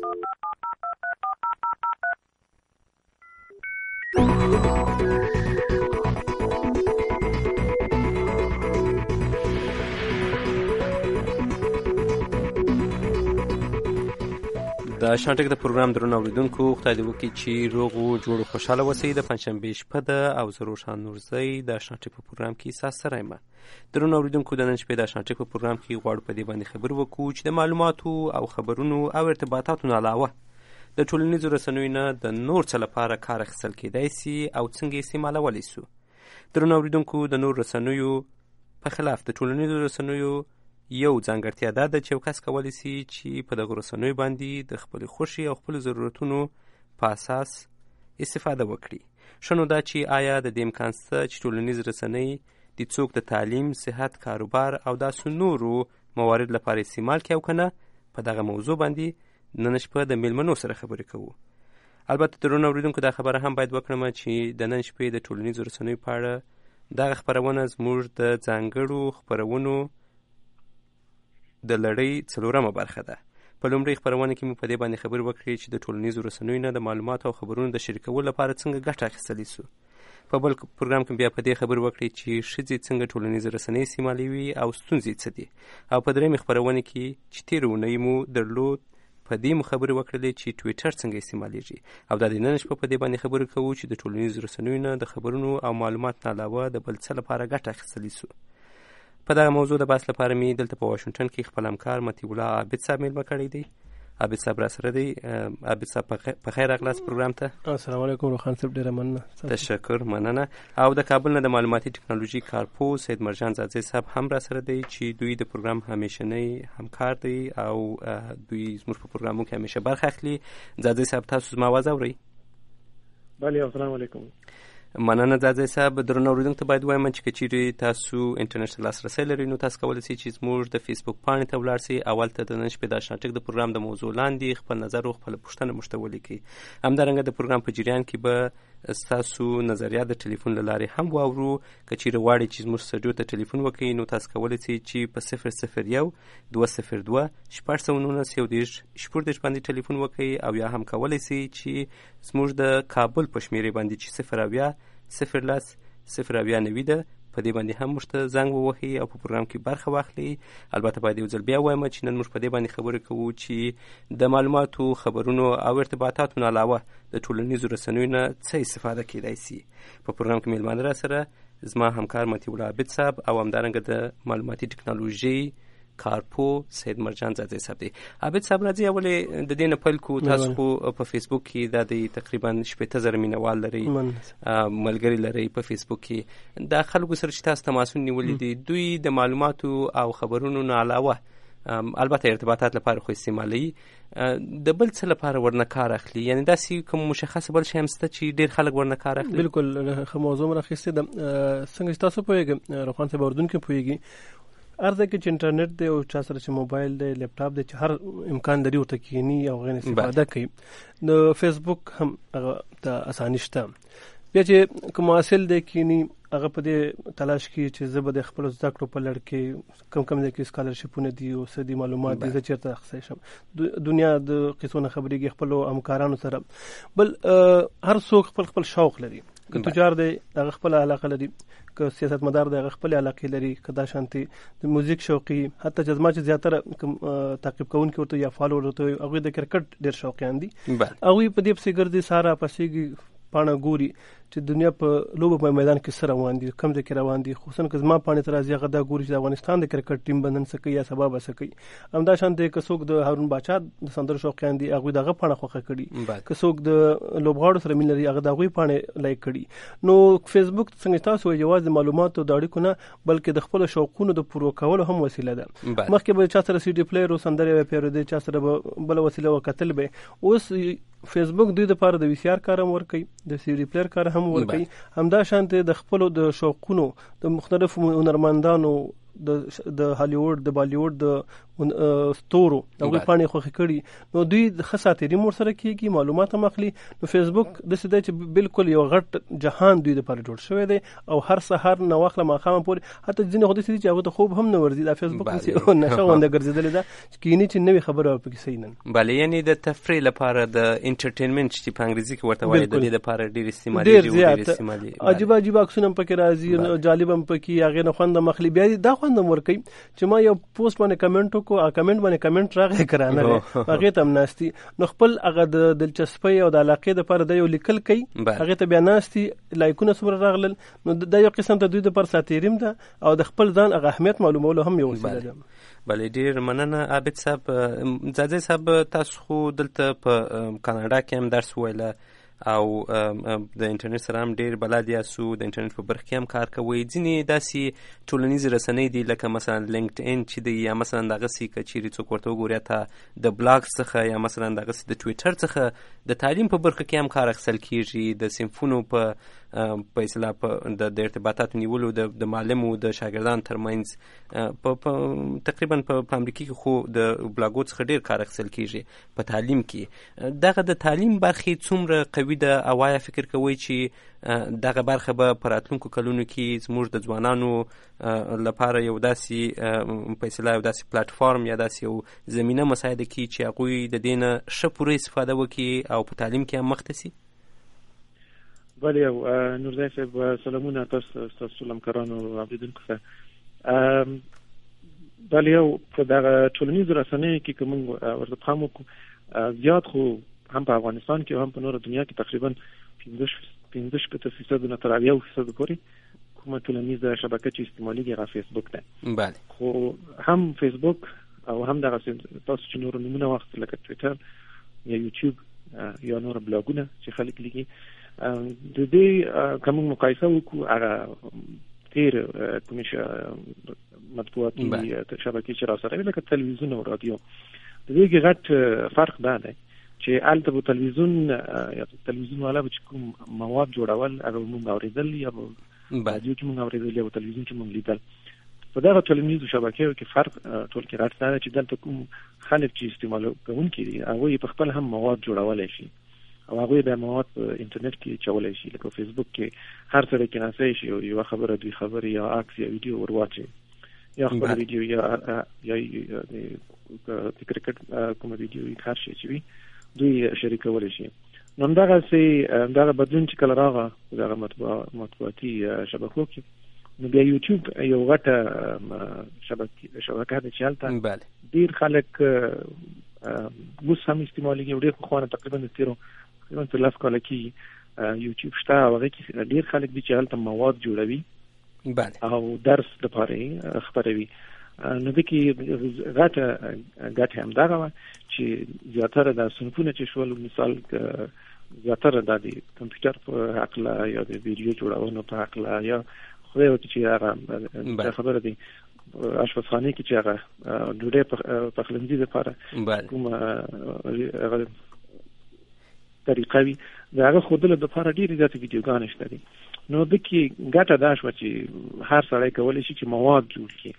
د شانټک د پروګرام درنو اوریدونکو خدای دې وکړي چې روغ او جوړ او خوشحاله اوسئ. د پنجشنبې شپه ده او زه روښان نورزی د شانټک په پروګرام کې ستاسو سره یم. درنو اوریدونکو د نن شپې د شانټک په پروګرام کې غواړو په دې باندې خبرې وکړو چې د معلوماتو او خبرونو او ارتباطاتو نه علاوه د ټولنیزو رسنیو نه د نور څه لپاره کار اخیستل کیدای سي او څنګه یې استعمالولی سو. درنو اوریدونکو د نور رسنیو په خلاف د ټولنیزو رسنیو یو ځانګړتیا دا ده چې یو کس کولی سي چې په دغو رسنیو باندې د خپلې خوښې او خپلو ضرورتونو په اساس استفاده وکړي. ښه نو دا چې آیا د دې امکان شته چې ټولنیز رسنۍ د څوک د تعلیم، صحت، کاروبار او داسې نورو موارد لپاره استعمال کړي او که نه؟ په دغه موضوع باندې نن شپه د میلمنو سره خبرې کوو. البته درنو اوریدونکو دا خبره هم باید وکړم چې د نن شپې د ټولنیزو رسنیو په اړه دغه خپرونه زموږ د ځانګړو خپرونو د لړۍ څلورمه برخه ده. په لومړۍ خپرونه کې مو په دې باندې خبرې وکړې چې د ټولنیزو رسنیو نه د معلوماتو او خبرونو د شریکولو لپاره څنګه ګټه اخیستلی سو. په بل پروګرام کې بیا په دې خبرې وکړې چې ښځې څنګه ټولنیزې رسنۍ استعمالوي او ستونزې څه دي. او په درېیمې خپرونه کې چې تېره اونۍ مو درلود په دې مو خبرې وکړلې چې ټویټر څنګه استعمالیږي. او دا د نن شپه په دې باندې خبرې کوو چې د ټولنیزو رسنیو نه د خبرونو او معلومات نه علاوه د بل څه لپاره ګټه اخیستلی سو. په دغه موضوع د بحث لپاره مې دلته په واشنګټن کې خپل همکار مطیع الله عابد صاحب میلمه کړی دی. عابد صاحب را سره دی. عابد صاحب په خیر راغلاست پروګرام ته. السلام علیکم روخان صاحب، ډیره مننه. تشکر، مننه. او د کابل نه د معلوماتي ټکنالوژي کارپو سید مرجان زاځی صاحب هم را سره دی چې دوی د پروګرام همیشنی همکار دی او دوی زموږ په پروګرامو کې همیشه برخه اخلي. زاځی صاحب تاسو زما آواز اورئ؟ بله، السلام علیکم. مننه زاځی صاحب. درنو اوریدونکو ته باید وایم چې که چیرې تاسو انټرنیټ ته لاسرسی لرئ نو تاسو کولی سئ چې زموږ د فیسبوک پاڼې ته ولاړ سئ او هلته د نن شپې د شانټک د پروګرام د موضوع لاندې خپل نظر او خپله پوښتنه موږ ته ولیکئ. همدارنګه د پروګرام په جریان کې به ستاسو نظریات د ټلیفون له لارې هم واورو. که چیرې غواړئ چې زموږ سټډیو ته ټلیفون وکړئ نو تاسو کولی سئ چې په 001-202 619 14 باندې ټلیفون وکړئ او یا هم کولی سئ چې زموږ د کابل په شمېرې باندې چې 080-090 ده په دې باندې هم موږ ته زنګ ووهئ او په پروګرام کې برخه واخلئ. البته باید یو ځل بیا وایم چې نن موږ په دې باندې خبرې کوو چې د معلوماتو، خبرونو او ارتباطاتو نه علاوه د ټولنیزو رسنیو نه څه استفاده کیدای سي. په پروګرام کې میلمانه را سره زما همکار مطیع الله عابد صاحب او همدارنګه د معلوماتي ټکنالوژي کارپو سید مرجان زاځی صاحب دی. عابد صاحب راځي اولې د دې نه پیل کوو. تاسو خو په فیسبوک کې دا د تقریبا 70,000 مینوال لرئ، ملګري لرئ په فیسبوک کې. دا خلکو سره چې تاسو تماسونه نیولي دي دوی د معلوماتو او خبرونو نه علاوه البته ارتباطات لپاره خو استعمالوي، د بل څه لپاره ورنه کار اخلي؟ یعنی داسې کوم مشخص بل شی هم شته چې ډېر خلک ورنه کار اخلي؟ بالکل ښه موضوع مو راخیستې ده. څنګه چې تاسو پوهېږئ روخان صاحب، اردوونکي پوهېږي هر ځای کې چې انټرنیټ دی او چا سره چې موبایل دی، لیپټاپ دی، چې هر امکان لري ورته کښېني او هغې نه استفاده کوي. نو فیسبوک هم هغه ته اساني شته. بیا چې کوم محصل دی کښېني هغه په دې تلاش کې چې زه به د خپلو زده کړو په لړ کې کوم ځای کې سکالرشپونه دي او څه دي معلومات دي، زه چېرته اخیستی شم. دنیا د قصو نه خبرېږي خپلو همکارانو سره. بل هر څوک خپل شوق لري. که تجار دی هغه خپله علاقه لري، که سیاستمدار دی هغه خپلې علاقې لري، که دا شانتې د موزیک شوقي، حتی چې زما چې زیاتره کوم تعقیب کوونکي ورته یا فالوور ورته وي هغوی د کرکټ ډېر شوقیان دي. هغوی په دې پسې ګرځي، ساره پسېږي، پاڼه ګوري چې دنیا په لوبو په میدان کې څه روان دي، کوم ځای کې روان دي. خصوصا که زما پاڼې ته راځي هغه دا ګوري چې د افغانستان د کرکټ ټیم به نن څه کوي یا سبا به څه کوي. همدا شانتې که څوک د هارون باچا د سندرو شوقیان دي هغوی د هغه پاڼه خوښه کړي، که څوک د لوبغاړو سره مینه لري هغه د هغوی پاڼې لایک کړي. نو فیسبوک څنګه تاسو وایي یوازې د معلوماتو د اړیکو نه بلکې د خپلو شوقونو د پوره کولو هم وسیله ده. مخکې به چا سره سی ډي پلیئر او سندرې به پیرودې، چا سره به بله وسیله وکتل به. اوس فیسبوک دوی دپاره د وي سی آر کار هم ورکوي، د سی ډي پلیئر کار هم ورکوي. همدا شانتې د خپلو د شوقونو د مختلفو هنرمندانو د هالیوډ، د بالیوډ، د ستورو هغوی پاڼې خوښې کړي نو دوی ښه ساتیري مور سره کېږي معلومات هم اخلي. نو فیسبوک داسې دی چې بالکل یو غټ جهان دوی دپاره جوړ شوی دی او هر سهار نه واخله ماښامه پورې حتی ځینې خو داسې دي چې هغوی ته خوب هم نه ورځي. دا فیسبوک داسې نشه غونډه ګرځېدلې ده چې کیني چې نوې خبره ورپکې صحیح نن. بله یعنې د تفریح لپاره د انټرټینمنټ چې په انګریزي کې ورته وایي د دې لپاره ډېر استعمالېږي. عجیبه عجیبه عکسونه هم پکې راځي جالب هم پکې هغې نه خوند هم اخلي. بیا دا خوند هم ورکوي چې ما یو پوسټ باندې کمنټ وکړو کمنټ باندې کمنټ راغی که رانه دی هغې ته هم ناستي نو خپل هغه د دلچسپۍ او د علاقې دپاره دا یو لیکل کوي هغې ته بیا ناستي لایکونه څومره راغلل نو دا یو قسم ته دوی دپاره ساتیري هم ده او د خپل ځان هغه اهمیت معلومولو هم یو وسیله ده. بله ډېر مننه عابد صاحب. ځاځی صاحب تاسو خو دلته په کاناډا کې هم درس وویله او د انټرنیټ سره هم ډېر بلد یاستو د انټرنیټ په برخه کې هم کار کوئ. ځینې داسې ټولنیزې رسنۍ دي لکه مثلا لینکډ ان چې دی یا مثلا دغسې که چیرې څوک ورته وګوري حتی د بلاګ څخه یا مثلا دغسې د ټویټر څخه د تعلیم په برخه کې هم کار اخیستل کېږي د صنفونو په اصطلاح د ارتباطاتو نیولو د معلمو د شاګردانو ترمنځ تقریبا په امریکا کې خو د بلاګو څخه ډېر کار اخیستل کېږي په تعلیم کې. دغه د تعلیم برخې څومره قوي ده او آیا فکر کوئ چې دغه برخه به په راتلونکو کلونو کې زموږ د ځوانانو لپاره یو داسې په اصطلاح یو داسې پلاټفارم یا داسې یو زمینه مساعده کړي چې هغوی د دې نه ښه پوره استفاده وکړي او په تعلیم کې هم مخته شي؟ بله نورزی صاحب سلامونه تاسو ټول همکارانو اوریدونکو ته. بله یو په دغه ټولنیزو رسنیو کې که موږ ورته پام وکړو زیات خو هم په افغانستان کې هم په نوره دنیا کې تقریبا 15% نه تر 80% پورې کومه ټولنیزه شبکه چې استعمالېږي هغه فیسبوک ده. بله خو هم فیسبوک او هم دغه تاسو چې نور نمونه واخیستل لکه ټویټر یا یوټیوب یا نور بلاګونه چې خلک لیکي د دې که موږ مقایسه وکړو هغه تېر کومې مطبوعاتي شبکې چې راسره وي لکه تلویزیون او رادیو د دې کې غټ فرق دا دی چې هلته به تلویزیون والا به چې کوم مواد جوړول هغه موږ اورېدل یا به رادیو کې موږ اورېدل یا به تلویزیون کې موږ لیدل. په دغه ټولنیزو شبکیو کې فرق ټول کې غټ دی چې دلته کوم خلک چې استعمال کوونکي دي هغوی په خپل هم مواد جوړولی شي او هغوی د مواد په انټرنیټ کې چولی شي. لکه فیسبوک کې هر سړی کېناستی شي یوه خبره دوی خبرې یا عکس یا ویډیو ور واچوي یا خپله ویډیو یا د کرکټ کومه ویډیو هر شی چې وي دوی شریکولی شي. نو همدغه بدلون چې کله راغه دغه مطبوعاتي شبکو کې نو بیا یوټیوب یو غټه شبکه ده چې هلته ډېر خلک اوس هم استعمالېږي او ډېر پخوانه تقریبا تر 10 کاله کې یوټیوب شته او هغه کې ډېر خلک دي چې هلته مواد جوړوي او درس دپاره یې خپروي. نو د کې ګټه همدغه وه چې زیاتره د صنفونه چې شول مثال زیاتره د کمپیوټر په هکله یا د ویډیو جوړونو په هکله یا خدای وکړي چې هغه خبره دی اشپزخانې کې چې هغه ډوډۍ پخلنځي دپاره کومه طریقه وي د هغه ښودلو دپاره ډېرې زیاتې ویډیوګانې شته دي. نو د کې ګټه دا شوه چې هر سړی کولی شي چې مواد جوړ کړي.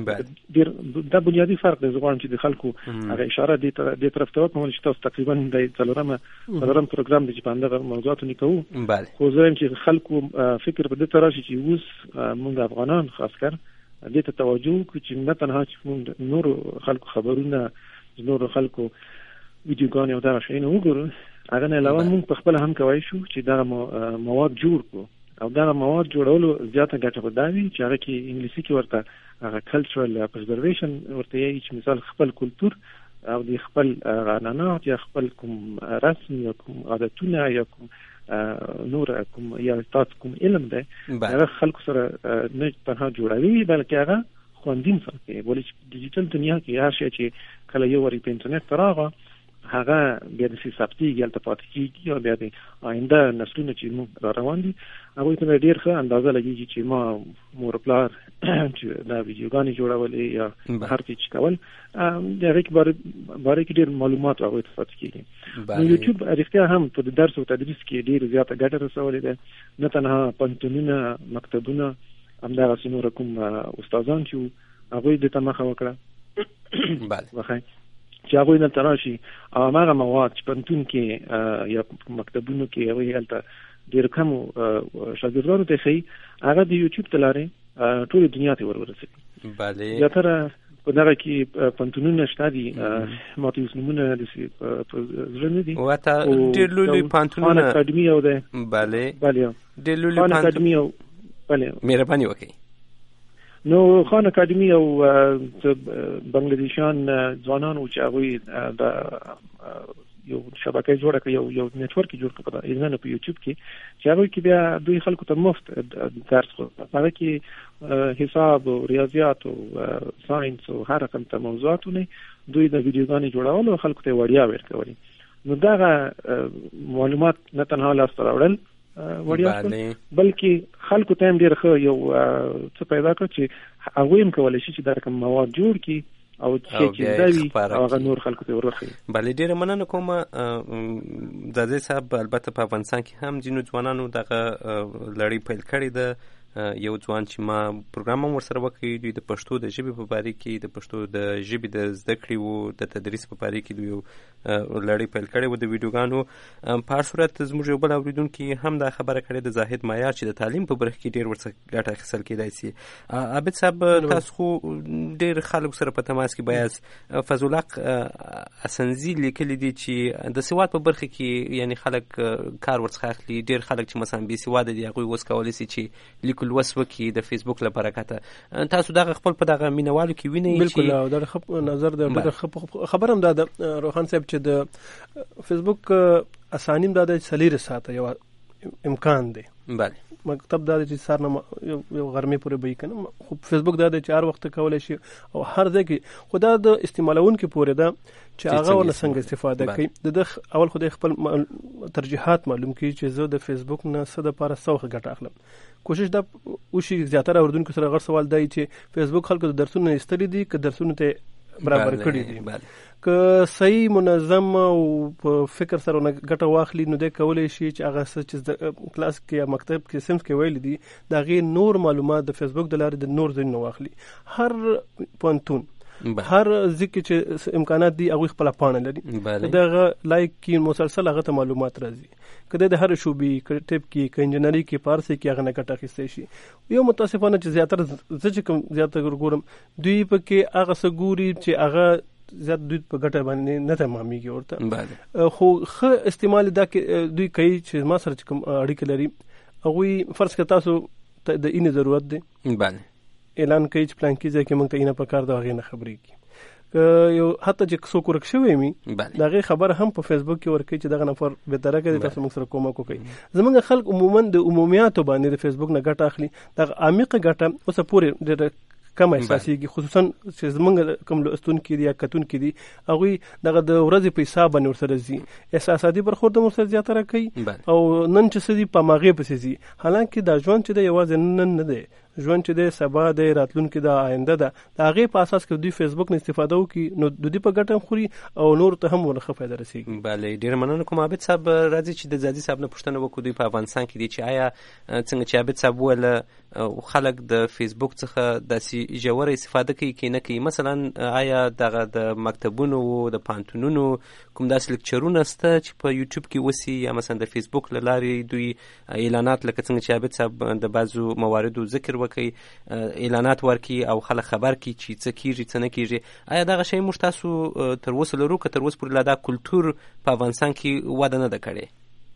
دا بنیادی فرق دی. زه غواړم چې د خلکو هغه اشاره دې طرف ته وکړم چې تاسو تقریبا د څلورم پروګرام دی چې په همدغه موضوعاتو نه کوو خو زه وایم چې خلکو فکر په دې ته راشي چې اوس موږ افغانان خاص کر دې ته توجه وکړو چې نه تنها چې موږ نورو خلکو خبرونه نورو خلکو ویډیوګانې او دغه شیونه وګورو هغه نه علاوه موږ په خپله هم کولی شو چې دغه مواد جوړ کړو او دغه مواد جوړولو زیاته ګټه به دا وي چې هغه کې انګلیسي کې ورته هغه کلچرل پرزرویشن ورته یایي چې مثال خپل کلتور او د خپل عنعنات یا خپل کوم رسم یا کوم عادتونه یا کوم نور کوم یا تاسو کوم علم دی هغه خلکو سره نه تنها جوړوي بلکې هغه خوندین سره کوي. ولې چې ډیجیټل دنیا کې هر شی چې کله یو وری په انټرنیټ ته راغی هغه بیا د ثبتېږي هلته پاتې کېږي او بیا د آینده نسلونه چې موږ را روان دي هغوی ته ډېر ښه اندازه لګېږي چې ما مور پلار چې دا ویډیوګانې جوړولې یا هر څه چې کول د هغې باره کې ډېر معلومات هغوی ته پاتې کېږي. نو یوټیوب رښتیا هم په درس او تدریس کې ډېر زیاته ګټه رسولې ده. نه تنها پوهنتونونه مکتبونه همدغسې نور کوم استادان چې هغوی دې ته مخه وکړه بله وخی چې هغه نه تراشي او هغه مواد چې پنتون کې یا مکتبونو کې هغه هلته ډېر کم شاګردانو ته شي هغه د یوټیوب تلاره ټول دنیا ته ورسېږي. بله یا تر په دغه کې پنتونونه شته دي ماته اوس نمونه د زړه نه دي وته ډېر لوی پنتونونه اکاډمي او ده. بله بله ډېر لوی اکاډمي او بله مهرباني وکړئ. نو خان اکاډمي او بنگلادیشان ځوانان او چې هغه د یو شبکه جوړه کړې یو نتورک جوړ کړ په ایران په یوټیوب کې چې هغه کې بیا دوی خلکو ته مفت درس ورکوي. هغه کې حساب او ریاضیات او ساينس او هر رقم ته موضوعاتونه دوی د ویډیوګانې جوړول او خلکو ته وړیا ورکوي. نو دا معلومات نه تنها لاس راوړل وړیا بلکې خلکو ته هم ډېر ښه یو څه پیدا کړ چې هغه هم کولای شي چې دا کوم مواد جوړ کړي او چې دا وی هغه نور خلکو ته ورخي. بله ډیره مننه کوم زاده صاحب. البته په افغانستان کې هم ځینو ځوانانو دغه لړۍ پیل کړې ده. یو ځوان چې ما پروګرام هم ورسره وکړی دوی د پښتو د ژبې په باره کې د پښتو د ژبې د زده کړې و د تدریس په باره کې دوی لړۍ پیل کړې و د ویډیوګانو. په هر صورت زموږ یو بل اورېدونکي هم دا خبره کړې ده زاهد معیار چې د تعلیم په برخه کې ډېر ورڅخه ګټه اخیستل کېدای شي. عابد صاحب تاسو خو ډېر خلکو سره په تماس کې بیاست. فضل الحق اسنزي لیکلي دي چې د سواد په برخه کې یعنی خلک کار ورڅخه اخلي. ډېر خلک چې مثلا بې سواده دي هغوی اوس کولی شي چې لیکل وسوکي د فیسبوک له برکته. تاسو دغه خپل په دغه مینوالو کې وینئ چې بالکل او دا خپل نظر د خبر هم دا روحان صاحب چې د فیسبوک اسانیم دا د سلیر ساته یو امکان دی. بله مکتب دا چې سار نه یو غرمه پورې به کنه خو فیسبوک دا چې هر وخت کولای شي او هر ځای کې خدا د استعمالون کې پورې دا چې هغه ونه څنګه استفاده کوي. د اول خدای خپل ترجیحات معلوم کړي چې زه د فیسبوک نه څه د لپاره څه ګټه اخلم. کوشش دا وشي زیاتره اردن کې سره غیر سوال دی چې فیسبوک خلکو د درسونو استری دي که درسونو ته برابر کړي دي که صحیح منظم او په فکر سره ګټه واخلي نو د کولای شي چې هغه چې کلاس کې یا مکتب کې سمس کې ویل دي دا غي نور معلومات د فیسبوک د لارې د نور ځای نه واخلي. هر پونتون هر ځکه چې امکانات دي هغه خپل پانه لري دغه لایک کې مسلسل هغه ته معلومات راځي. کله د هر شوبې ټیپ کې انجینری کې پارسي کې هغه نه ګټه اخیستي شي. یو متاسفانه چې زیاتره ځکه کوم زیاتره ګورم دوی په کې هغه سګوري چې هغه زیات دوی په ګټه باندې نه تمامېږي ورته. خو ښه استعمال دا کې دوی کوي چې ما سره کوم اړیکه لري هغوی فرض کړه تاسو ته د اینې ضرورت دی بله اعلان کوي چې پلان کې ځکه موږ ته اینه په کار دا غي نه خبرې کی یو حتی چې څوک ورک شوی می دا غي خبر هم په فیسبوک کې ورکړي چې دغه نفر به درکه د تاسو موږ سره کومک کوي. زمونږ خلک عموما د عمومیات باندې د فیسبوک نه ګټه اخلي. دا عمیقه ګټه اوس پورې د کم احساسيږي خصوصا چې زمونږ کوم لوستون کې دي یا کتون کې دي هغه دغه د ورځې په حساب باندې ورسره زی احساساتي برخورد مو سره زیاتره کوي او نن چې سدي په ماغه پسې زی حالانکه دا ژوند چې د یوازې نن نه دی ژوند چې د سبا د راتلونکو د آینده ده دا هغه په اساس کې دوی فیسبوک نه استفاده وکي نو دوی په ګټه خوري او نور ته هم ورخه فائدہ رسیږي. بله ډیر مننه کوم عابد صاحب. راځي چې د زادي صاحب نه پوښتنه وکړو دوی په افغانستان کې دي چې آیا څنګه چې عابد صاحب ول خلک د فیسبوک څخه د جوړه استفاده کوي کې نه کوي. مثلا آیا دغه د مکتبونو د پانتونونو کوم داسې لیکچرونه شته چې په یوټیوب کې وسی یا مثلا د فیسبوک لارې دوی اعلانات لکه څنګه چې عابد صاحب د بعضو مواردو ذکر وکړي اعلانات ورکي او خلک خبر کی چې څه کیږي څه نه کیږي. آیا دغه شی موږ تاسو تر اوسه لرو که تر اوسه پورې لا دا کلتور په افغانستان کې وده نه ده کړې؟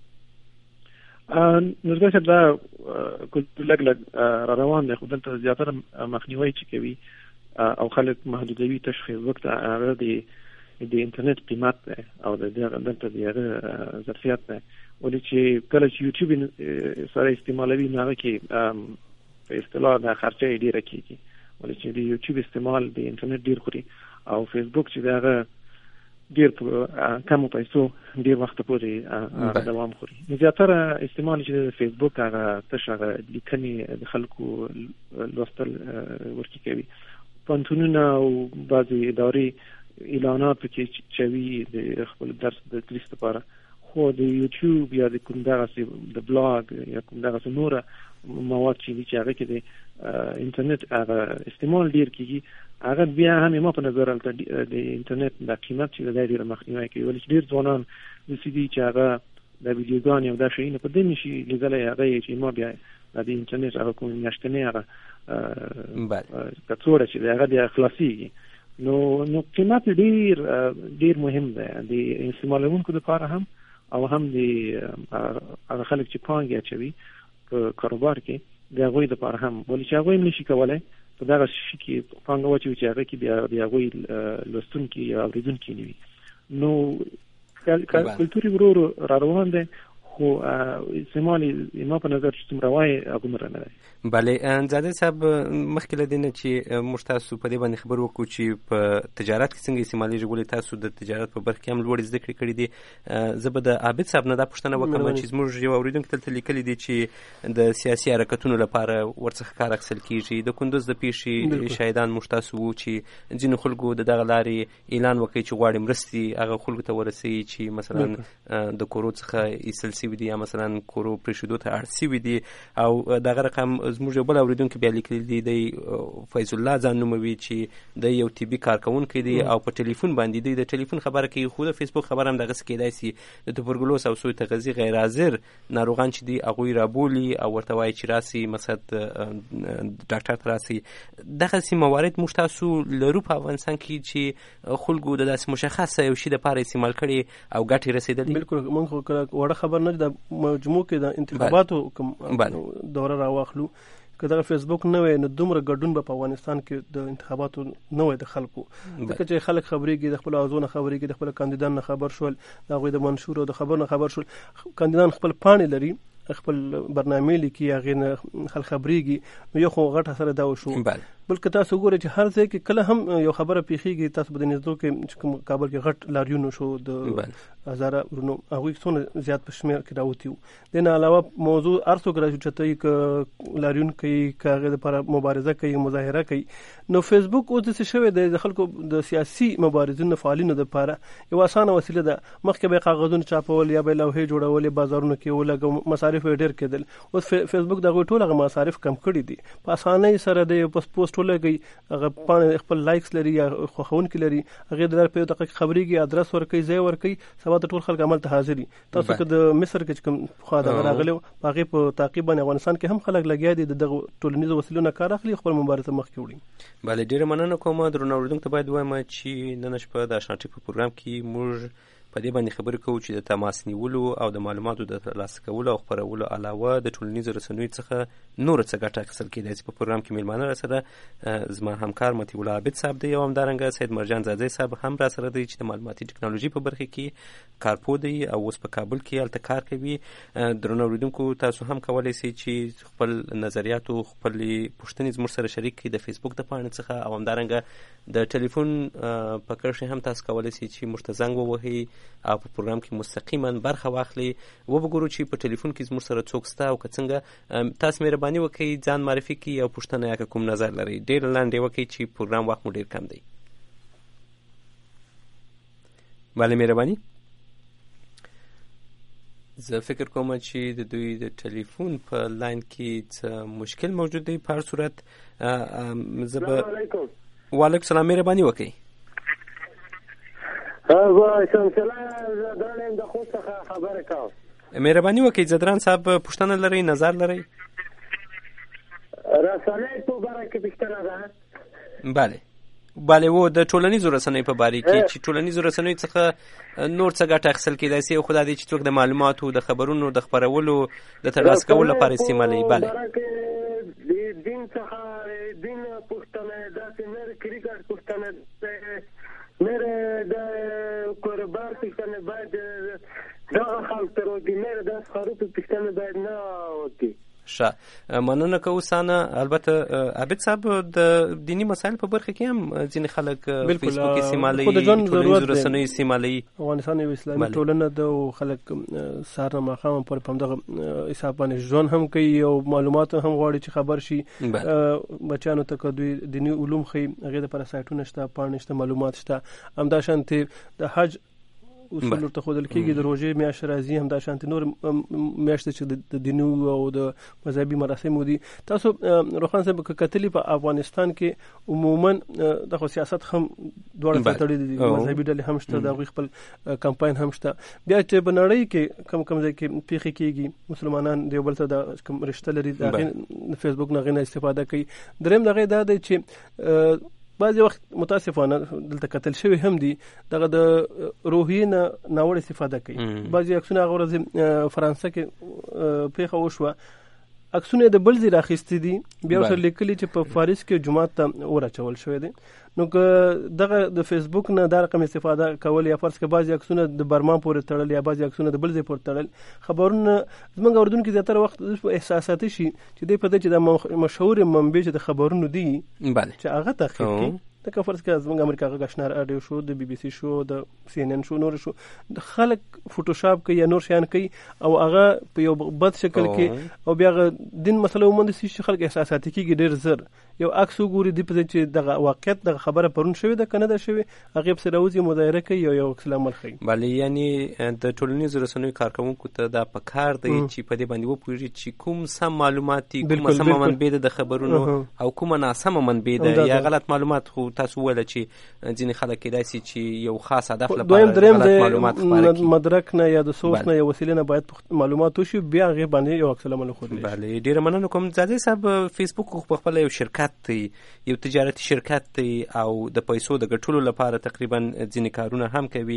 نو زه دا کلتور لګ را روان دی خو دلته زیاتره مخنیوي چې کوي او خلک محدودوي تشخیص وخت هغه د انټرنیټ قیمت او د دلته د ظرفیت ولې چې کله چې یوټیوب سره استعمالوي نه کې په اصطلاح د خرچه ډیره کیږي ولې چې د یوټیوب استعمال د انټرنیټ ډیر خوري او فیسبوک چې دغه ډیر کم پیسو ډیر وخت پورې دوام خوري. زیاتره استعمال چې د فیسبوک هغه تشغه لیکنې د خلکو لوستل ورکی کوي. پانتونونه او بعضی ادارې اعلانات کې چوي د خپل درس د تدریس لپاره خو د یوټیوب یا د کوم دغه د بلاګ یا کوم دغه نور مواد چې هغه کې د انټرنیټ هغه استعمال ډیر کیږي هغه بیا هم ما په نظر د انټرنیټ د قیمت چې د ډیر مخنیوي کوي ولې ډیر ځوانان د سي دي چې هغه د ویډیوګان او د شیانو په دې نشي لیدلای هغه چې ما بیا د انټرنیټ هغه کوم میاشتنې هغه کڅوړه چې هغه د خلاصيږي نو قیمت ډیر مهم دی د استعمالونکو لپاره هم او هم د هغه خلک چې پانګه اچوي په کاروبار کې د هغوی لپاره هم ولې چې هغوی نشي کولای په دغه شي کې پانګه واچوي چې هغه کې بیا هغوی لوستونکي یا اوریدونکي نه وي نو کلتوري ورور را روان دی خو استعمال ما په نظر چې څومره وایي هغومره نه دی. بله زاده صاحب مخکې له دې نه چې موږ تاسو په دې باندې خبر وکړو چې په تجارت کې څنګه استعمالېږي ولې تاسو د تجارت په برخه کې هم لوړې زده کړې کړې دي زه به د عابد صاحب نه دا پوښتنه وکړم چې زموږ یو اورېدونکي دلته لیکلي دي چې د سیاسي حرکتونو لپاره ورڅخه کار اخیستل کیږي د کندوز د پیښې شاهدان موږ تاسو وو چې ځینو خلکو د دغه لارې اعلان وکړي چې غواړي مرستې هغه خلکو ته ورسوي چې مثلا د کورو څخه ایستل سوي دي یا مثلا کورو پرېښودو ته اړ سوي دي او دغه رقم زموږ یو بل اورېدونکي بیا لیکلي دی فیض الله ځان نوموي چې د یو طبي کارکوونکی دی او په ټلیفون باندې دی د ټلیفون خبره کوي خو د فیسبوک خبره هم دغسې کیدای سي د توبرګلوس او سوی تغذیې غیر حاضر ناروغان چې دي هغوی رابولي او ورته وایي چې راسي مثلا ډاکټر ته راسي دغسې موارد موږ تاسو لرو په افغانستان کې چې خلکو د داسې مشخصه یو شي دپاره استعمال کړي او ګټې رسېدلي. بلکل موږ خو وړه خبر نه د مجموع کې د انتخاباتو کوم دوره راواخلو که دغه فیسبوک نه وای نو دومره ګډون به په افغانستان کې د انتخاباتو نه وای د خلکو ځکه چې خلک خبرېږي د خپل اوازونه خبرېږي د خپل کاندیدان نه خبر شول د هغوی د منشور او د خبر نه خبر شول کاندیدان خپل پاڼې لري خپل برنامه لیکي هغې نه خلک خبرېږي نو یو خو غټ اثر دا وشو بلکې تاسو ګورئ چې هر ځای کې کله هم یو خبره پیښیږي تاسو به د نږدو کې کوم کابل کې غټ لاریون شو د هزاره ورونو هغوی څومره زیات په شمېر کې راوتي وو د نه علاوه موضوع هر څوک راچوچتوي که لاریون کوي که هغې دپاره مبارزه کوي مظاهره کوي نو فیسبوک اوس داسې شوی دی د خلکو د سیاسي مبارزینو فعالینو دپاره یوه اسانه وسیله ده مخکې به یې کاغذونه چاپول یا به یې لوحې جوړولې بازارونو کې ولګه مصارف یې ډېر کېدل اوس فیسبوک د هغوی ټول هغه مصارف کم کړي دي په اسانۍ سره دی پوسټ ولګوي هغه پاڼې خپل لایکس لري یا خوښونکي لري هغې د لارې په یو دقیقه خبرېږي ادرس ورکوي ځای ورکوي سبا ته ټول خلک عمل ته حاضر دي تاسو که د مصر کې چې کوم خوا دغه راغلی په هغې په تعقیب باندې افغانستان کې هم خلک لګیا دي د دغو ټولنیزو وسیلو نه کار اخلي خپل مبارزه مخکې وړي. بله ډېره مننه کوم درنو اورېدونکو ته باید ووایم چې نن شپه د اشنا ټک په پروګرام کې موږ په دې باندې خبرې کوو چې د تماس نیولو او د معلوماتو د ترلاسه کولو او خپرولو علاوه د ټولنیزو رسنیو څخه نور څه ګټه اخیستل کېدای شي. په پروګرام کې میلمانه راسره زما همکار مطیع الله عابد صاحب دی او همدارنګه سید مرجان زاده صاحب هم راسره دی چې د معلوماتي ټکنالوژي په برخه کې کارپوه دی او اوس په کابل کې هلته کار کوي. درنو اورېدونکو تاسو هم کولی شئ چې خپل نظریات او خپلې پوښتنې زموږ سره شریک کړئ د فیسبوک د پاڼې څخه او همدارنګه د ټلیفون په کرښې هم تاسو کولی شئ چې موږ ته زنګ ووهئ او په پروګرام کې مستقیما برخه واخلي وبګورو چې په ټلیفون کې زموږ سره څوک شته او که څنګه تاسو مهرباني وکړئ ځان معرفي کړئ او پوښتنه یا کوم نظر لرئ ډېر لاندې وکړئ چې پروګرام وخت مو ډېر کم دی. بله مهرباني زه فکر کوم چې د دوی د ټلیفون په لاین کې څه مشکل موجود دی په هر صورت زه به وعلیکم السلام مهرباني وکړئ. مهرباني وکړئ زدران صاحب پوښتنه لرئ نظر لرئ؟ رسنۍ په باره کې پوښتنه ده. بله و د ټولنیزو رسنیو په باره کې چې ټولنیزو رسنیو څخه نور څه ګټه اخیستل کېدای شي خو دا دی چې څوک د معلوماتو د خبرونو د خپرولو د ترلاسه کولو لپاره استعمالوي. بله د دین څخه دین پوښتنه داسې نر کرکټ پوښتنه میره د کاروبار پوښتنه باید دغه خلک تر ودي میره د خروپ پوښتنه باید نه وکړي. ښه مننه کوو سانه. البته عابد صاحب د دینی مسایل په برخه کې هم ځینې خلک فیسبوک استعمالوي ټولنیزو رسنیو استعمالوي. افغانستان یو اسلامي ټولنه ده او خلک سهار نه ماښام پر همدغه حساب باندې ژوند هم کوي او معلومات هم غواړي چې خبر شي بچیانو ته که دوی دیني علوم ښیي هغې دپاره سایټونه شته پاڼې شته معلومات شته. همداشانتې د حج اصول ته خودل کېږي د روزې میاشت راځي هم د شانتي نور میاشت چې د دینو او د مذهبي مراسمو دي تاسو روخان صاحب کتلی په افغانستان کې عموما د سیاست هم دوړ تړلې دي مذهبي ډلې هم شته د خپل کمپاین هم شته بیا چې بنړی کې کم ځای کې پیخي کېږي مسلمانان دی بل څه د کوم رشتہ لري د فیسبوک نه غنه استفاده کوي دریم دغه دا دی چې بعضی وخت متاسفانه دلته قتل شوی هم دي دغه د روحي نه ناوړه استفاده کوي بعضی عکسونه غوړه فرانسه کې پیښه وشوه عکسونه د بل ځای راخېستې دي بیا سره لیکلي چې په پاریس کې جمعه ته ورچول شوی دی نو دغه د فیسبوک نه دا رقم استفاده کول یا فرض کې بعضی عکسونه د برما پورې تړل یا بعضی عکسونه د بل ځای پورې تړل خبرونه زموږ اردوونکو زیاتره وخت احساساتي شي چې د پدې چې د مشهور منبع چې د خبرونو دي چې هغه تحقیق د فرض کې زموږ امریکا غشنار اډیو شو د بي بي سي شو د سی ان ان شو نور شو د خلک فوټوشاپ کوي یا نور شیان کوي او هغه په یو بد شکل کې او بیا دین مسله ومند چې خلک احساساتي کېږي ډېر زر یو عکس وګوري د پدې چې دغه واقعیت دغه خبره پرون شوی د کنه ده شوی هغه په سروزي مظاهره کوي یو عکس عمل کوي بله یعنی د ټولنیزو رسنیو کارکونکو ته دا پکار دی چې په دې باندې وپوهیږي چې کوم سم معلومات دي کوم سم منبع د خبرونو او کوم ناسم منبع ده یا غلط معلومات خو تاسو ویل چې ځینې خلک کېدای شي چې یو خاص هدف لپاره غلط معلومات خپاره کړي مدرک نه یا د سورس نه یا وسیله نه باید معلومات وشي بیا هغه باندې یو عکس العمل خو دی بله ډیره مننه کوم ځاځي صاحب فیسبوک خو خپل یو شرکت دی یو تجارتي شرکت دی او د پیسو د ګټلو لپاره تقریبا ځینې کارونه هم کوي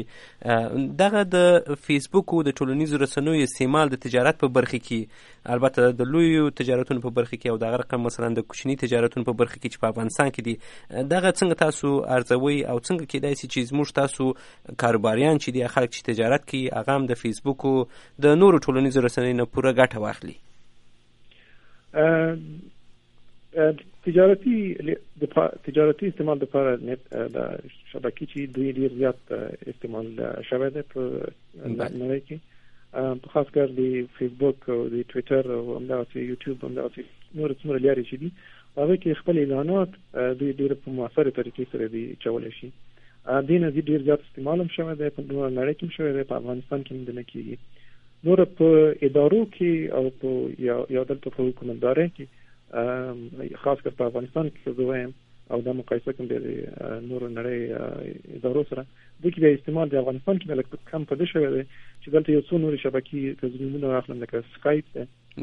دغه د فیسبوک او د ټولنیزو رسنیو استعمال د تجارت په برخه کې البته د لویو تجارتونو په برخه کې او دغه رقم مثلا د کوچني تجارتونو په برخه کې چې په افغانستان کې دي دغه څنګه تاسو ارزوي او څنګه کېدای شي چې زموږ تاسو کاروباریان چې دي خلک چې تجارت کوي هغه هم د فیسبوک او د نورو ټولنیزو رسنیو نه پوره ګټه واخلي تجارتي استعمال لپاره د شبکې چې دوی ډیر زیات استعمال شوی دی په نړۍ کې په خاص کر د فیسبوک او د ټویټر او همداسې یوټیوب همداسې نور څومره لارې چې دي هغه کې خپل اعلانات دوی ډیر په مؤثره طریقې سره دي چولای شي دینه دي ډیر زیات استعمال هم شوی دی په نړۍ کې شوی دی په افغانستان کې هم نه کیږي نور په ادارو کې او په یا دلته په حکومتدارۍ کې خاص کر په افغانستان کې زه وایم او دا مقایسه کوم د نور نړۍ ادارو سره د کې د استعمال د افغانستان کې لکه کم پدې شوی دی چې دلته یو څو نور شبکې تنظیمونه اخلم لکه سکایپ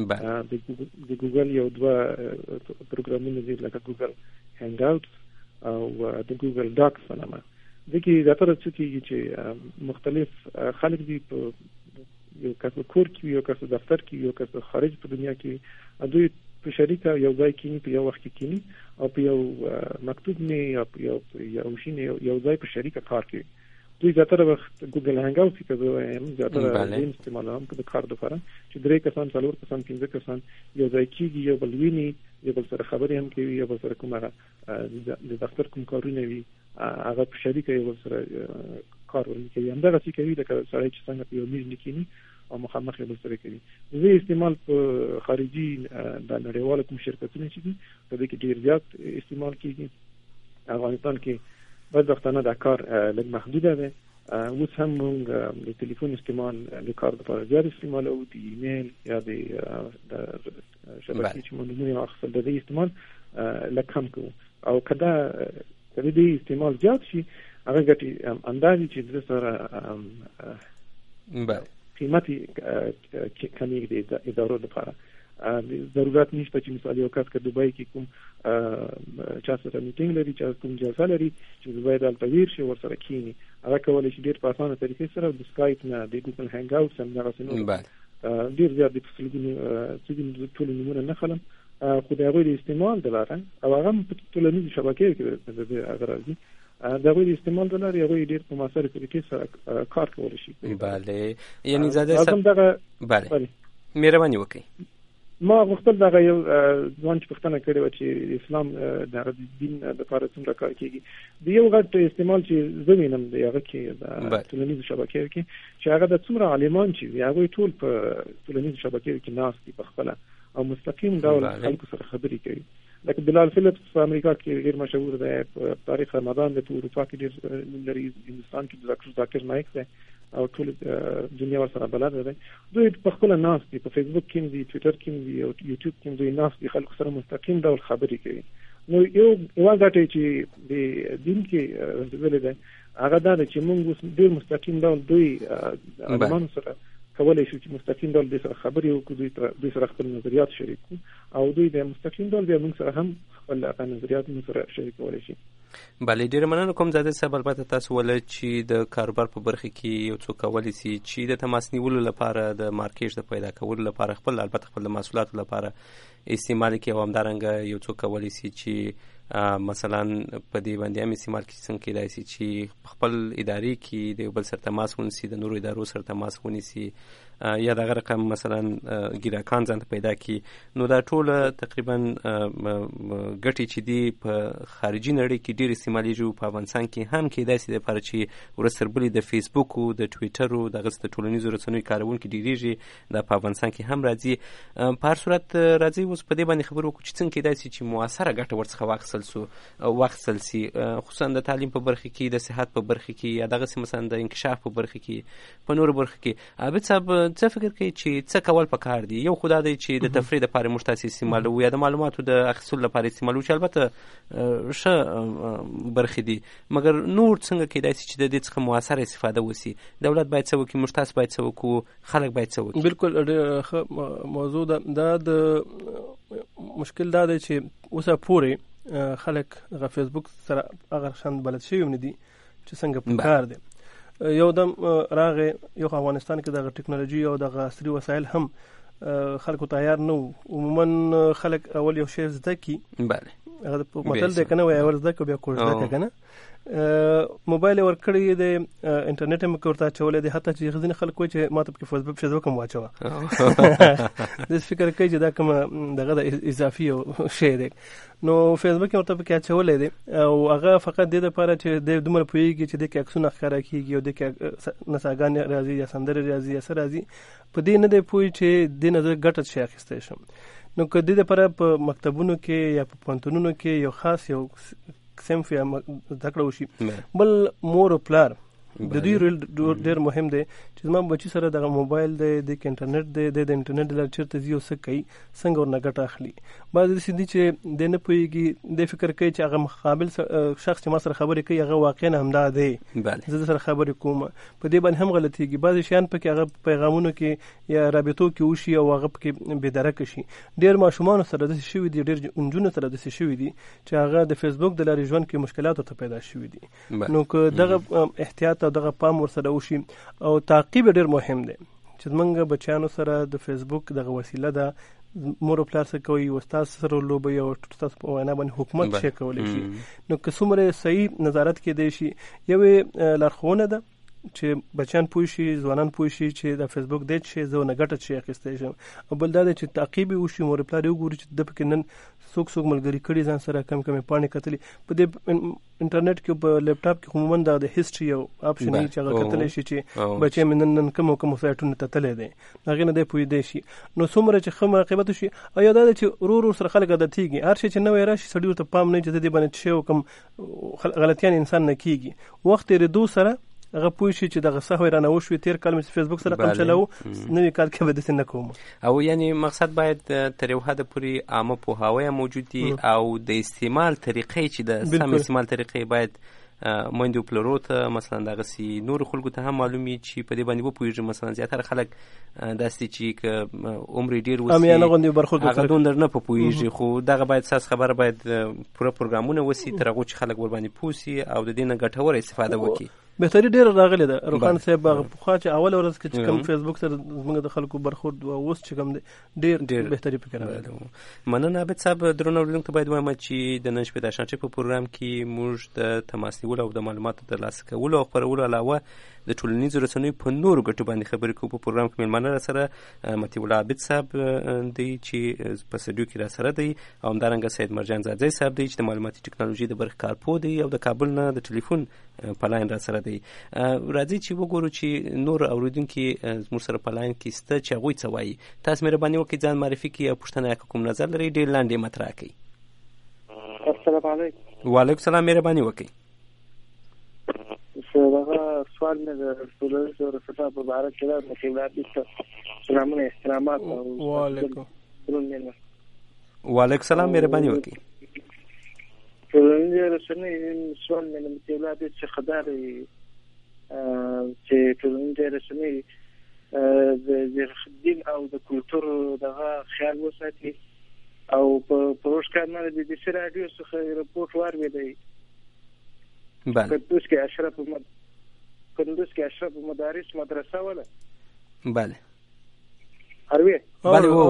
د ګوګل یو دوه پروګرامونه دي لکه ګوګل هانګ اوټس او د ګوګل ډاکس په نامه د کې دا تر څو چې مختلف خلک دي په یو کس کور کې یو کس دفتر کې یو کس خارج په دنیا کې دوی په شریکه یو ځای کې په یو وخت کې کینی او په یو مکتوب نه یا یو شین یو ځای په شریکه کار کوي دوی زیاتره وخت ګوګل هانګ اوټ کې دوی هم زیاتره د استعمالوم د کار لپاره چې درې کسان څلور کسان پنځه کسان یو ځای کې یو بل ویني یو بل سره خبرې هم کوي یو بل سره کومه د دفتر کوم کارونه وي هغه په شریکه یو بل سره کار ورکوي همدغه څه کوي لکه سړی چې څنګه په یو میز لیکي او مخامخ یې بل سره کوي زه استعمال په خارجي د نړیوالو کوم شرکتونو چې دي په دې کې ډیر زیات استعمال کیږي افغانستان کې بدبختانه دا کار لږ محدوده ده اوس هم موږ د ټلیفون استعمال د کار لپاره زیات استعمالوو د ایمیل یا د شبکې چې موږ اخیستل د استعمال لږ کم کوو او کله دې استعمال زیات شي هغه ګټي اندازې چې د سره قیمتي کمیږي د ادارو لپاره ضرورت نشته چې مثال یو کس که دوبای کې کوم چا سره میټینګ لري چې کوم جلسه لري چې دوبای د التویر شي ورسره کینی هغه کولای شي ډیر په اسانه طریقې سره د سکایپ نه د ګوګل هانګ اوټ سم نه راسنو ډیر زیات د فسیلیټي ټول نمونه نه خلم خو دا غوړي استعمال دلاره او هغه په ټولنیزو شبکې کې د هغه راځي دا غوړي استعمال دلاره یو ډیر په مؤثره طریقې سره کار کول شي bale یعنی زاده bale مهرباني وکړئ ما غوښتل دا یو ځوان چې پښتنه کړي و چې اسلام د دین د لپاره څومره کار کوي د یو غټ استعمال چې زمينم دی هغه کې د ټولنیزو شبکې کې چې هغه د څومره عالمان چې هغه ټول په ټولنیزو شبکې کې ناس دي په خپل او مستقیم ډول خلکو سره خبرې کوي لکه بلال فلیپس په امریکا کې ډیر مشهور دی په تاریخ رمضان د اروپا کې ډیر لري هندستان کې ډاکټر ذاکر نایک دی او ټول دنیا ورسره بلد ده. دوی په خپل ناس دي، په فیسبوک کې دي، ټوئیټر کې دي او یوټیوب کې دوی ناس دي، خلکو سره مستقیم ډول خبرې کوي. نو یو ځای چې د دین کې رسېدلې ده هغه دا چې موږ ډېر مستقیم ډول دوی عالمانو سره کولای شو چې مستقیم ډول د سره خبرې وکړو، دوی سره خپل نظریات شریک کړو او دوی د مستقیم ډول بیا موږ سره هم خپل نظریات موږ سره شریکولی شي. بله، ډېره مننه کوم زاده صاحب. البته تاسو ویل چې د کاروبار په برخه کې یو څوک کولی شي چې د تماس نیولو لپاره د مارکیټ د پیدا کولو لپاره خپل د محصولاتو لپاره استعمال کوي، او همدارنګه یو څوک کولی شي چې مثلا په دې باندې هم استعمال کړي څنګه کېدای شي چې خپل ادارې کې د یو بل سره تماس ونیسي، د نورو ادارو سره تماس ونیسي، یا دغه رقم مثلا ګیراکان ځان ته پیدا کړي. نو دا ټوله تقریبا ګټې چې دي په خارجي نړۍ کې ډېر استعمالیږي، په افغانستان کې هم کېدای شي دپاره چې ورځ تر بلې د فیسبوک او د ټویټر او دغسې د ټولنیزو رسنیو کارونکي ډېرېږي، دا په افغانستان کې هم راځي. په هر صورت راځي اوس په دې باندې خبرې وکړو چې څنګه کېدای شي چې مؤثره ګټه ورڅخه واخیستل شي، خصوصا د تعلیم په برخه کې، د صحت په برخه کې، یا دغسې مثلا د انکشاف په برخه کې، په نورو برخه کې. عابد صاحب څه فکر کوي چې څه کول پکار دي؟ یو خو دا دی چې د تفریح لپاره موږ تاسې استعمالوو یا د معلوماتو د اخیستلو لپاره استعمالوو، چې البته ښه برخې دي، مګر نور څنګه کېدای شي چې د دې څخه مؤثره استفاده وشي؟ دولت باید څه وکړي، موږ تاسو باید څه وکړو، خلک باید څه وکړي؟ بالکل ښه موضوع ده. دا د مشکل دا دی چې اوسه پورې خلک هغه فیسبوک سره هغه شان بلد شوي نه دي چې څنګه پکار دی. یو دم راغی یو افغانستان کې دغه ټکنالوژي او دغه عصري وسایل هم خلکو تیار نه وو. عموما خلک اول یو شی زده کړي، بله هغه متل دی که نه وایي اول زده کړه بیا کوږ زده کړه که نه. موبایل یې ورکړی د انټرنیټ هم ورته اچولی دی، حتی چې ځینې خلک وایي چې ما ته پکې فیسبوک هم واچوه. داسې فکر کوي چې دا کومه دغه د اضافي یو شی دی. نو فیسبوک یې ورته پکې اچولی دی او هغه فقط دې دپاره چې دی دومره پوهېږي چې دې کې عکسونه ښکاره کېږي او دې کې نڅاګانې راځي یا سندرې راځي یا څه راځي، په دې نه دی پوهې چې دې نه زه ګټه شی اخیستی شم. نو که دې دپاره په مکتبونو کې یا په پوهنتونونو کې یو خاص یو صنف یا زده کړه وشي. بل مور او پلار د دوی رول ډېر مهم دی چې زما بچي سره دغه موبایل دی، د انټرنیټ دی، د انټرنیټ له لارې چېرته ځي او څه کوي، څنګه ورنه ګټه اخلي. بعضې داسې دي چې دی نه پوهېږي، دی فکر کوي چې هغه مقابل شخص چې ما سره خبرې کوي هغه واقعا همدا دی، زه سره خبرې کوم. په دې باندې هم غلطېږي. بعضې شیان پکې هغه پیغامونو کې یا رابطو کې وشي او هغه پکې بېدرکه شي. ډېر ماشومانو سره داسې شوي دي، ډېر نجونو سره داسې شوي دي چې هغه د فیسبوک د لارې ژوند کې مشکلاتو ته پیدا شوي دي. نو که دغه احتیاط او دغه پام ورسره وشي او تعقیب ډېر مهم دی چې زمونږ بچیانو سره د فیسبوک دغه وسیله ده، مور او پلار څه کوي، استاد سره لوبوي او تاسو په وینا باندې حکومت شي کولی شي. نو که څومره صحیح نظارت کېدی شي، یوې لارښوونه ده چې بچیان پوه شي، ځوانان پوه شي چې د فیسبوک دی چې زه ونه ګټه شي اخیستی شم. او بل دا دی چې تعقیب یې وشي، مور پلار یې وګوري چې د پکې نن څوک ملګري کړي ځان سره، کم کمې پاڼې کتلي. په دې انټرنیټ کې په لیپټاپ کې عموما د هیسټري یو آپشن چې هغه کتلی شي چې بچی مې نن کوم سایټونو ته تللی دی، هغې نه دی پوهېدی شي. نو څومره چې ښه مراقبت وشي. او یو دا دی چې ورو سره خلک عادتېږي، هر شی چې نوی راشي سړي ورته پام نه وي چې د دې باندې څه شی وکړم، غلطیان انسان نه کېږي. وخت تېرېدو سره هغه پوه شي چې دغه سهوی رانه وشوي، تېر کال مې فیسبوک سره کم چلوو، نوي کال کې به داسې نه کوم. او یعنې مقصد باید تر یو حده پورې عامه پوهاوی موجود وي او د استعمال طریقې چې د سم استعمال طریقې باید میندو پلرو ته مثلا دغسې نورو خلکو ته هم معلوم وي چې په دې باندې وپوهېږي. مثلا زیاتره خلک داسې چې که عمر یې ډېر وسي هغه دومره نه پوهېږي، خو دغه باید ستاسو خبره باید پوره پروګرامونه وسي تر هغو چې خلک ورباندې پوه سي او د دې نه ګټوره استفاده وکړي. بهتري ډېره راغلې ده. روخان صاحب هغه پخوا چې اوله ورځ کې چې کوم فیسبوک سره زموږ د خلکو برخورد اوس چې کوم دی ډېر بهتري پکې راغلی. مننه عابد صاحب. درنو اورېدونکو ته باید ووایم چې د نن شپې د اشناچۍ په پروګرام کې موږ د تماس نیولو او د معلوماتو ترلاسه کولو او خپرولو علاوه د ټولنیزو رسنیو په نورو ګټو باندې خبرې کوو. په پروګرام کې مېلمانه را سره مطیع الله عابد صاحب دی چې په سټډیو کې را سره دی، او همدارنګه سید مرجان زادزی صاحب دی چې د معلوماتي ټکنالوژي د برخې کارپوه دی، او د کابل نه د ټلیفون په لاین را سره دی. راځئ چې وګورو چې نور اورېدونکي زموږ سره په لاین کې شته چې هغوی څه وایي. تاسو مهرباني وکړئ ځان معرفي کړئ او پوښتنه یا کوم نظر لرئ ډېر لاندې مطرح کړئ. السلام علیکم. وعلیکم السلام. مهرباني وکړئ. دغه سوال مې د ټولنیز رسنیو په اړه کې دا مشکلات سلامونه استرامات وعلیکم السلام مهرباني وکړئ. ټولنیز رسنیو سوال مې د مشکلات څخه خبرې چې ټولنیز رسنیو د دین او د کلچر دغه خیال وساتي او په پروژ کارنه د بي بي سي رادیو څخه رپورټ ورغلی. بله. کندوز کې اشرف مدارس مدرسه ولا. بله. اروي. بله و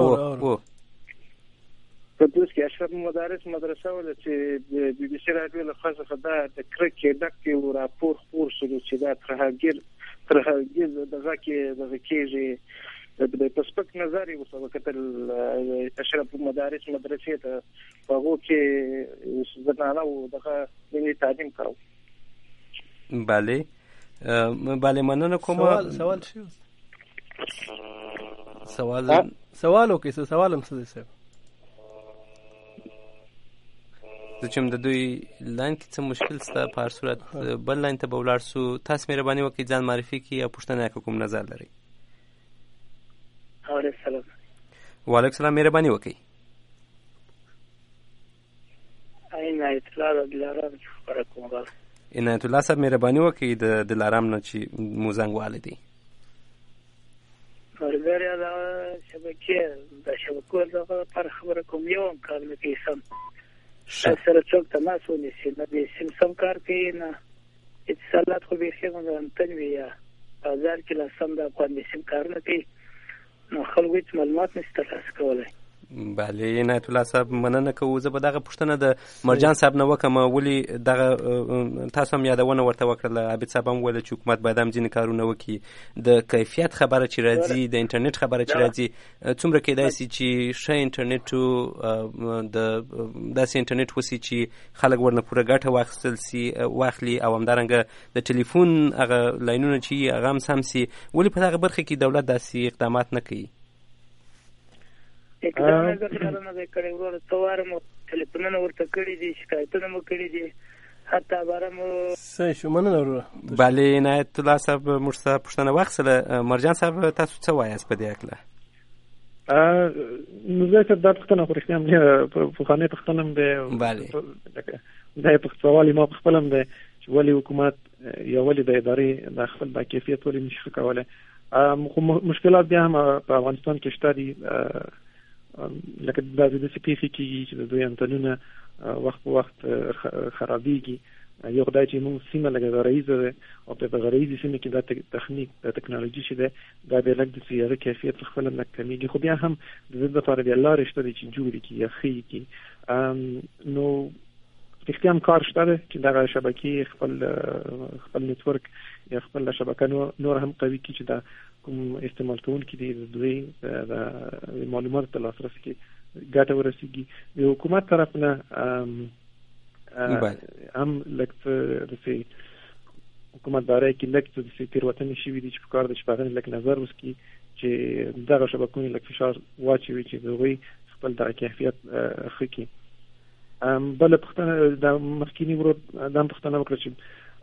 کندوز کې اشرف مدارس مدرسه ولا چې د بي بي سي رادیو له خاصه خدا د کرکې ډکې او راپور خور شروع چې دا ترهګر دغه کېږي د پسپک نظر یو څه وخت اشرف مدارس مدرسې ته هغه کې زنانه او دغه ملي تعلیم کاوه. بله مننه کوم. سوال شو سوال وکي سوالم څه دی صاحب؟ چې د دوی لاین کې څه مشکل ستا په هر صورت بل لاین ته به ولاړ سو. تاسو مهرباني وکړئ ځان معرفي کړئ او پوښتنه که کوم نظر لرئ. وعلیکم السلام مهرباني وکړئ. عنایت الله صاحب مهرباني وکړئ د دلارام نه چې مو زنګ والی دی. ورګریا دا شبکو دغه پر خبره کوم یو کار نه کوي سم سره څوک تماس ونیسي نه به سم کار کوي نه اتصالات خو به څنګه انتنوي یا بازار کې لاسم دا باندې سم کار نه کوي نو خلکو هیڅ معلومات نشته ترلاسه کولای. بله عنایت الله صاحب مننه کوو. زه به دغه پوښتنه د مرجان صاحب نه وکړم ولې دغه تاسو هم یادونه ورته وکړله. عابد صاحب هم ویل چې حکومت باید هم ځینې کارونه وکړي. د کیفیت خبره چې راځي د انټرنیټ خبره چې راځي څومره کېدای شي چې ښه انټرنیټ داسې انټرنیټ وسي چې خلک ورنه پوره ګټه واخلي او همدارنګه د ټلیفون هغه لاینونه چې هغه هم سم سي. ولې په دغه برخه کې دولت داسې اقدامات نه کوي؟ اقدام نه کړی ورور توارم ټلیفونونه ورته کړی دي شکایتونه مو کړی دي حتی بارم صحیح شو مننه ورور. بله عنایت الله صاحب موږ څه پوښتنه واخیستله. مرجان صاحب تاسو څه وایاست په دې هکله؟ نو زه ته دا پوښتنه خو رښتیا هم پخوانۍ پوښتنه هم دی. بله دا سوال ما په خپل هم دی چې ولې حکومت یا ولې د ادارې د خپل با کیفیت ولې نشي ښه کولی. خو مشکلات بیا هم په افغانستان کې شته دي. لکه دا د داسې پیښې کېږي چې د دوی انتنونه وخت په وخت خرابېږي. یو خدای چې موږ سیمه لکه غرایزه ده او په غرایزي سیمه کې دا تخنیک د ټکنالوژي چې ده دا به لږ د سیاره کیفیت خپل نه کمیږي. خو بیا هم د دې لپاره د لارې شته چې جوړې کی یا خې کی نو اختیام کار شته چې دا شبکې خپل نتورک یا خپل شبکه نور هم قوي کی چې دا کوم استعمال کوونکي دي د دوی د معلوماتو په لاسرسي کې ګټه ورسیږي. د حکومت طرف نه هم لکه د حکومت دارای کې لکه د تیروتنې شوي دي چې په کار د شپږ لک نظر وسکي چې دغه شبکونه لکه فشار واچوي چې دوی خپل د کیفیت خکې. بل پښتنه د مخکینی ورو د پښتنه وکړه چې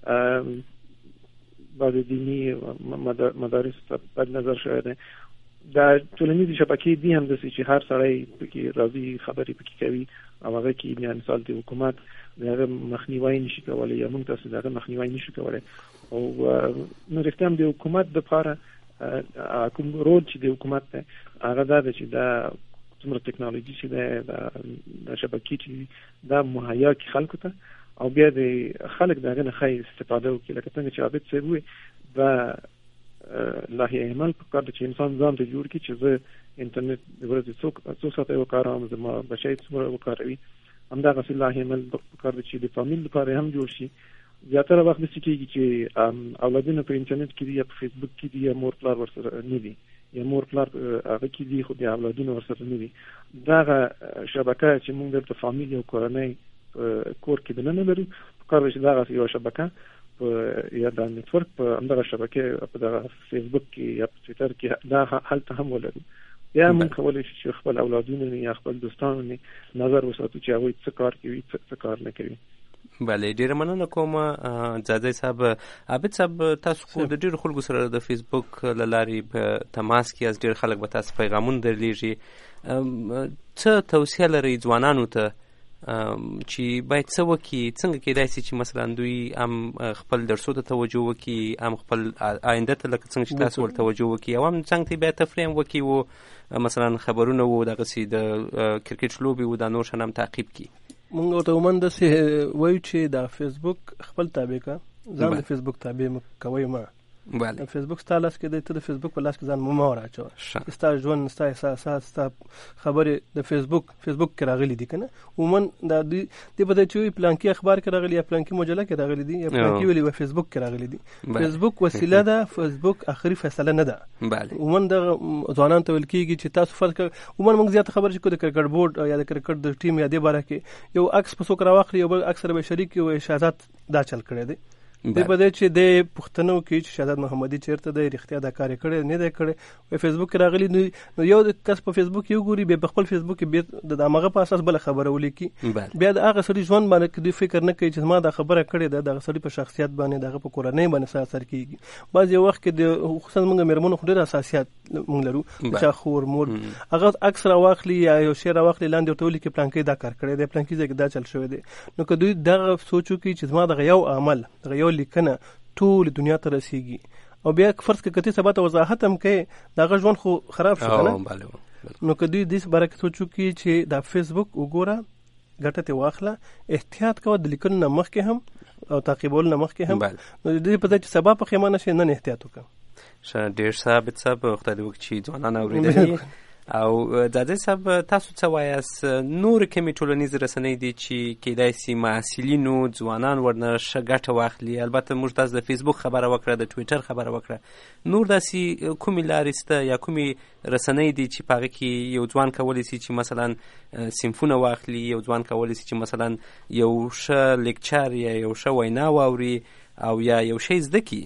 بعض دینی مدارس په نظر شوی دی. دا ټولنیزې شبکې دي هم داسې چې هر سړی پکې راځي خبرې پکې کوي او هغه کې بیا مثال د حکومت دغه مخنیوي نشي کولی یا موږ تاسو دغه مخنیوي نشو کولی. او نو رښتیا هم د حکومت لپاره کوم رول چې د حکومت دی هغه دا دی چې دا څومره ټکنالوژي چې د شبکې چې دا مهیا کړي خلکو ته او بیا د خلک دغه نه ښه استفاده وکړي. لکه څنګه چې عابد صاحب وویل دا لایحه عمل په کار چې انسان ځان ته جوړ کړي چې زه انټرنیټ د ورځې څو ساعته وکاروم زما بچی څومره وکاروي همدغسې لایحه عمل په کار چې د فامیل لپاره هم جوړ شي. زیاتره وخت داسې کېږي چې اولادونه په انټرنیټ کې دي یا په فیسبوک کې دي یا مور پلار ورسره نه دي یا مور پلار هغه کې دي خو بیا اولادونه ورسره نه دي. دغه شبکه چې موږ دلته فامیل او کورنۍ کور کې دننه لرو په کار چې دغه یو شبکه یا د نتورک په همدغه شبکه په دغه فیسبوک کې یا په ټویټر کې دا هلته هم ولرو. یا موږ کولی شو خپل اولادونه یا خپل دوستانو نظر وساتو چې هغوی څه کار کوي څه کار نه کوي. بله ډیره مننه کوم ځاځی صاحب. عابد صاحب تاسو خو د ډیرو خلکو سره د فیسبوک له لارې په تماس کې از ډیر خلک به تاسو پیغامونه درلیږي، څه توصیه لرئ ځوانانو ته چې باید څه وکړي، څنګه کیدای شي چې مثلا دوی هم خپل درسو ته توجه وکړي، هم خپل آینده ته لکه څنګه چې تاسو ورته توجه وکړي، او هم څنګه ته بیا تفریح هم وکړي و مثلا خبرونه و دغسې د کرکټ لوبې و دا نور شیان هم تعقیب کړي؟ مونږ ورته عموماً داسې وایو چې د فیسبوک خپل تابع کا، ځان د فیسبوک تابع کوئ مه. بله فیسبوک ستا لاس کې دی، ته د فیسبوک په لاس کې ځان مه وراچوه. ستا ژوند، ستا احساسات، ستا خبرې د فیسبوک کې راغلي دي که نه. عموماً دا دې په دې چې پلانکي اخبار کې راغلي یا پلانکي مجله کې راغلي دي یا پلانکي ویلي و فیسبوک کې راغلي دي. فیسبوک وسیله ده، فیسبوک آخري فیصله نه ده. عموماً د ځوانانو ته ویل کېږي چې تاسو فرض کړئ، عموماً موږ زیاته خبره چې د کرکټ بورډ یا د کرکټ د ټیم یا دې باره کې یو عکس په څوک راواخلي، یو بل عکس سره به شریک وي، شهزاد دا چل کړی دی. دی په دې چې د پښتنو کې چې شهزاد محمدي چیرته دی، رښتیا دا کار کړی نه دی کړی، په فیسبوک کې راغلی. نو یو کس په فیسبوک یو ګوري، بیا په خپل فیسبوک کې د هغه په اساس بل خبره ولیکي، بیا د هغه سړي ژوند باندې دوی فکر نه کوي چې ما دا خبره کړې ده، دغه سړي په شخصیت باندې، دغه په کورنۍ باندې څه اثر کیږي. بعض یو وخت کې د خصوصا موږ مېرمنو خو ډېر حساسیت موږ لرو، چا خور مور هغه عکس راواخلي یا یو شی راواخلي، لاندې ورته ولیکي پلانکي دا کار کړی دی، پلانکي ځای کې دا چل شوی دی. نو که دوی دغه سوچ وکړي چې زما دغه یو عمل، دغه یو لیکنه ټول دنیا ته رسیږي، او بیا فرض کړه کتي سبا ته وضاحت هم کوي، دغه ژوند خو خراب شو کنه. نو که دوی دې باره کې سوچ وکړي چې دا فیسبوک وګوره، ګټه ته واخله، احتیاط کوه د لیکلو نه مخکې هم او تعقیبولو نه مخکې هم. نو دې په ځای چې سبا پښیمانه شي، نن احتیاط وکړه. ډېر ثابت صاحب خدای دې وکړي چې ځوانان اورېدلي. او ځاځی صاحب تاسو څه وایاست، نور کومې ټولنیزې رسنۍ دي چې کیدای شي محصلینو ځوانان ورنه ښه ګټه واخلي؟ البته موږ تاسو د فیسبوک خبره وکړه، د ټویټر خبره وکړه، نور داسې کومې لارې شته یا کومې رسنۍ دي چې په هغه کې یو ځوان کولی شي چې مثلا صنفونه واخلي، یو ځوان کولی شي چې مثلا یو ښه لیکچر یا یو ښه وینا واوري او یا یو شی زده کړي؟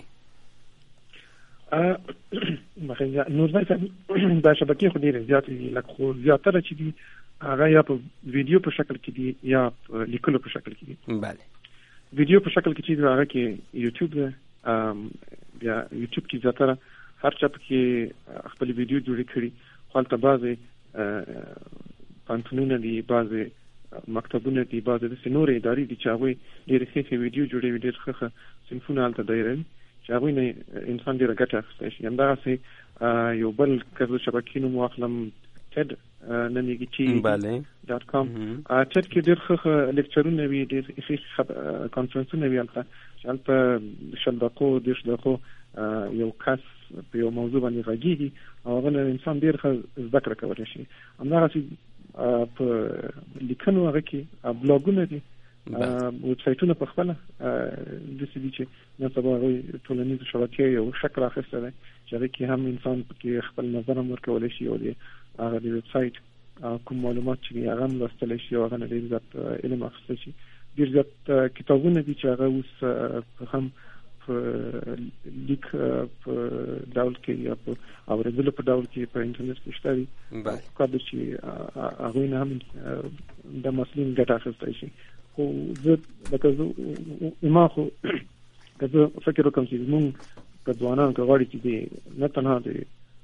نور ځای دا شبکې خو ډېرې زیاتې دي، لکه خو زیاتره چې دي هغه یا په ویډیو په شکل کې دي یا په لیکلو په شکل کې دي. بله ویډیو په شکل کې چې دي هغه کې یوټیوب ده، بیا یوټیوب کې زیاتره هر چا پکې خپل ویډیو جوړې کړي، خو هلته بعضې پوهنتونونه دي، بعضې مکتبونه دي، بعضې داسې نورې ادارې دي چې هغوی ډېرې ښې ویډیو جوړوي، ډېر ښه صنفونه هلته دایروي چې هغوی نه انسان ډېره ګټه اخیستی شي. همدغسې یو بل که زه شبکې نوم واخلم، ټیډ نومېږي .com. ټیډ کې ډېر ښه لیکچرونه وي، ډېر ښې کانفرنسونه وي هلته، چې هلته 10 دقیقو 20 دقیقو یو کس په یو موضوع باندې غږېږي او هغه نه انسان ډېر ښه زده کړه کولی شي. همدغسې په لیکنو هغه کې بلاګونه دي، ویب سایټونه په خپله داسې دي چې نن سبا هغوی ټولنیزو شبکې یو شکل اخیستی دی چې هغې کې هم انسان پکې خپل نظر هم ورکولی شي او د هغه د ویب سایټ کوم معلومات چې دي هغه هم لوستلی شي او هغه نه ډېر زیات علم اخیستی شي. ډېر زیات کتابونه دي چې هغه اوس هم په لیک په ډول کې یا په اورېدلو په ډول کې په انټرنیټ کې شته دي، کار دی چې هغوی نه هم د مسلین ګټه اخیستی شي. خو زه لکه زه ما خو که زه فکر وکړم چې زمونږ که ځوانان که غواړي چې د نه تنها د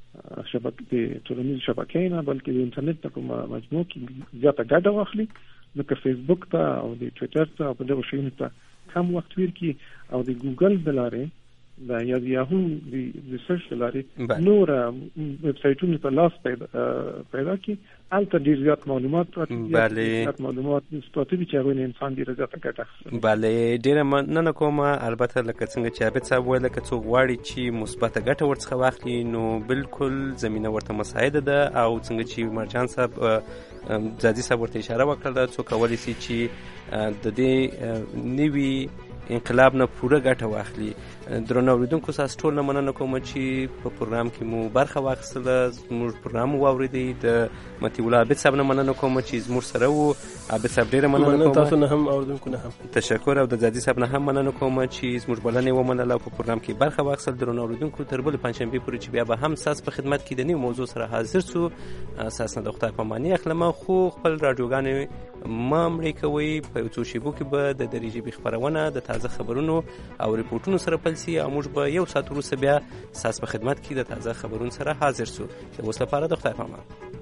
ټولنیزو شبکې نه بلکې د انټرنیټ نه په مجموع کې زیاته ګټه واخلي، نو که فیسبوک ته او د ټویټر ته او په دغو شیانو ته کم وخت تېر کړي او د ګوګل د لارې یا د یاهو د سرچ د لارې نور ویب سایټونو ته لاس پیدا کړي، هلته ډېر زیات معلومات زیات معلومات پراته دي چې هغوی نه انسان ډېره زیاته ګټه اخلي. بله ډېره مننه کوم. البته لکه څنګه چې عابد صاحب ویل، که څوک غواړي چې مثبته ګټه ورڅخه واخلي نو بالکل زمینه ورته مساعده ده، او څنګه چې مرجان صاحب ځاځي صاحب ورته اشاره وکړله، څوک کولی شي چې د دې نوي انقلاب نه پوره ګټه واخلي. درنو اوریدونکو تاسو ټول نه مننه کوم چې په پروګرام کې مو برخه واخیستله، زموږ پروګرام واوریدئ. د مطیع الله عابد صاحب نه مننه کوم چې زموږ سره و. عابد صاحب ډېره مننه کوم. تاسو نه هم اوریدونکو نه هم تشکر. او د زادي صاحب نه هم مننه کوم چې زموږ بلنې ومنله او په پروګرام کې برخه واخیستل. درنو اوریدونکو تر بلې پنجشنبې پورې چې بیا به هم ستاسو په خدمت کې د نوې موضوع سره حاضر سو. ستاسو نه د خدای په امان اخلم، خو خپل راډیوګانې مه مړې کوئ. په یو څو شېبو کې به د درې ژبې خپرونه د تازه خبرونو او ریپورټونو سره پیل سي او موږ به یو ساعت وروسته بیا ستاسو په خدمت کې د تازه خبرونو سره حاضر سو. د اوس لپاره د خدای په امان.